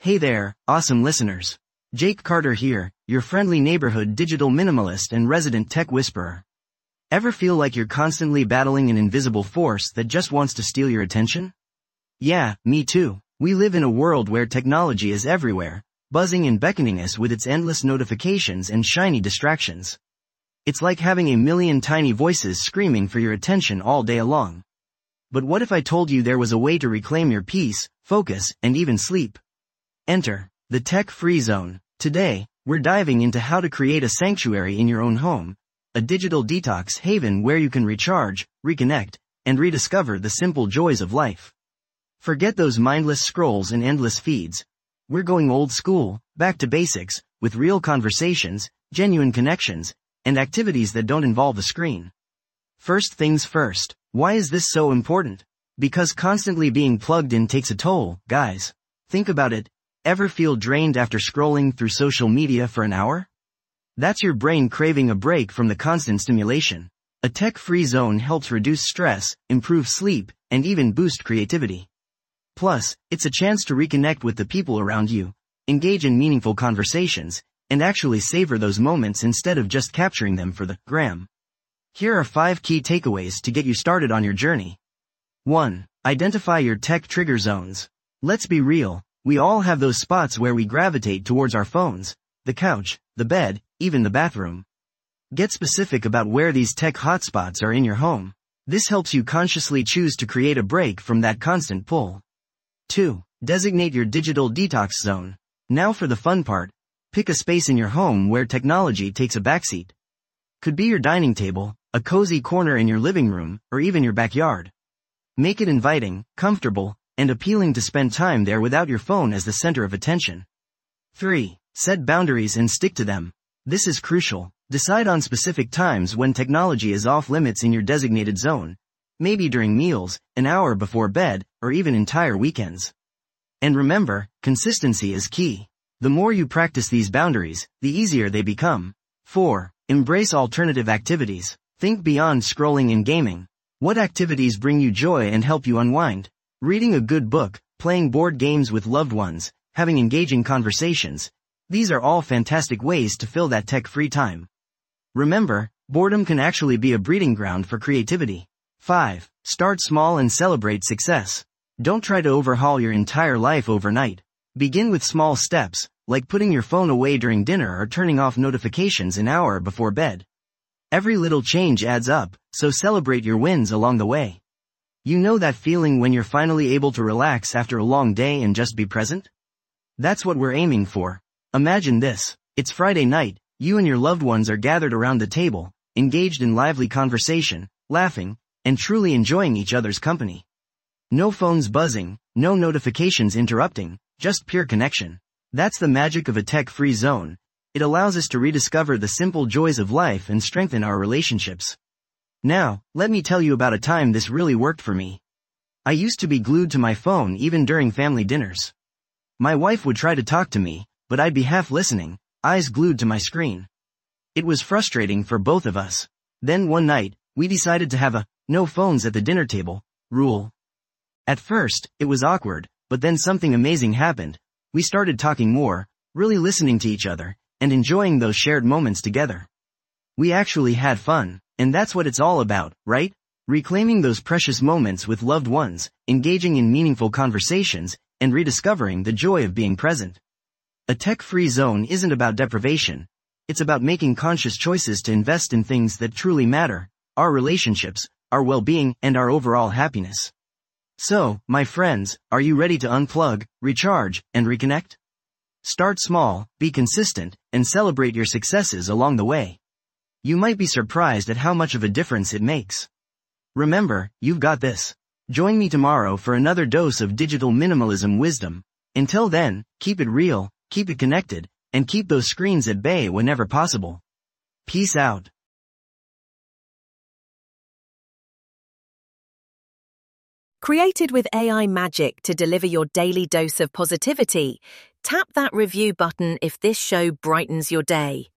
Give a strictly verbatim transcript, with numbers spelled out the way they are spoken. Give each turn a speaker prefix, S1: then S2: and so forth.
S1: Hey there, awesome listeners. Jake Carter here, your friendly neighborhood digital minimalist and resident tech whisperer. Ever feel like you're constantly battling an invisible force that just wants to steal your attention? Yeah, me too. We live in a world where technology is everywhere, buzzing and beckoning us with its endless notifications and shiny distractions. It's like having a million tiny voices screaming for your attention all day long. But what if I told you there was a way to reclaim your peace, focus, and even sleep? Enter the tech-free zone. Today, we're diving into how to create a sanctuary in your own home, a digital detox haven where you can recharge, reconnect, and rediscover the simple joys of life. Forget those mindless scrolls and endless feeds. We're going old school, back to basics, with real conversations, genuine connections, and activities that don't involve a screen. First things first, why is this so important? Because constantly being plugged in takes a toll, guys. Think about it. Ever feel drained after scrolling through social media for an hour? That's your brain craving a break from the constant stimulation. A tech-free zone helps reduce stress, improve sleep, and even boost creativity. Plus, it's a chance to reconnect with the people around you, engage in meaningful conversations, and actually savor those moments instead of just capturing them for the gram. Here are five key takeaways to get you started on your journey. one. Identify your tech trigger zones. Let's be real. We all have those spots where we gravitate towards our phones, the couch, the bed, even the bathroom. Get specific about where these tech hotspots are in your home. This helps you consciously choose to create a break from that constant pull. two. Designate your digital detox zone. Now for the fun part. Pick a space in your home where technology takes a backseat. Could be your dining table, a cozy corner in your living room, or even your backyard. Make it inviting, comfortable, and appealing to spend time there without your phone as the center of attention. three. Set boundaries and stick to them. This is crucial. Decide on specific times when technology is off limits in your designated zone, maybe during meals, an hour before bed, or even entire weekends. And remember, consistency is key. The more you practice these boundaries, the easier they become. four. Embrace alternative activities. Think beyond scrolling and gaming. What activities bring you joy and help you unwind? Reading a good book, playing board games with loved ones, having engaging conversations. These are all fantastic ways to fill that tech-free time. Remember, boredom can actually be a breeding ground for creativity. five. Start small and celebrate success. Don't try to overhaul your entire life overnight. Begin with small steps, like putting your phone away during dinner or turning off notifications an hour before bed. Every little change adds up, so celebrate your wins along the way. You know that feeling when you're finally able to relax after a long day and just be present? That's what we're aiming for. Imagine this. It's Friday night, you and your loved ones are gathered around the table, engaged in lively conversation, laughing, and truly enjoying each other's company. No phones buzzing, no notifications interrupting, just pure connection. That's the magic of a tech-free zone. It allows us to rediscover the simple joys of life and strengthen our relationships. Now, let me tell you about a time this really worked for me. I used to be glued to my phone even during family dinners. My wife would try to talk to me, but I'd be half listening, eyes glued to my screen. It was frustrating for both of us. Then one night, we decided to have a no phones at the dinner table rule. At first, it was awkward, but then something amazing happened. We started talking more, really listening to each other, and enjoying those shared moments together. We actually had fun. And that's what it's all about, right? Reclaiming those precious moments with loved ones, engaging in meaningful conversations, and rediscovering the joy of being present. A tech-free zone isn't about deprivation. It's about making conscious choices to invest in things that truly matter, our relationships, our well-being, and our overall happiness. So, my friends, are you ready to unplug, recharge, and reconnect? Start small, be consistent, and celebrate your successes along the way. You might be surprised at how much of a difference it makes. Remember, you've got this. Join me tomorrow for another dose of digital minimalism wisdom. Until then, keep it real, keep it connected, and keep those screens at bay whenever possible. Peace out.
S2: Created with A I magic to deliver your daily dose of positivity, tap that review button if this show brightens your day.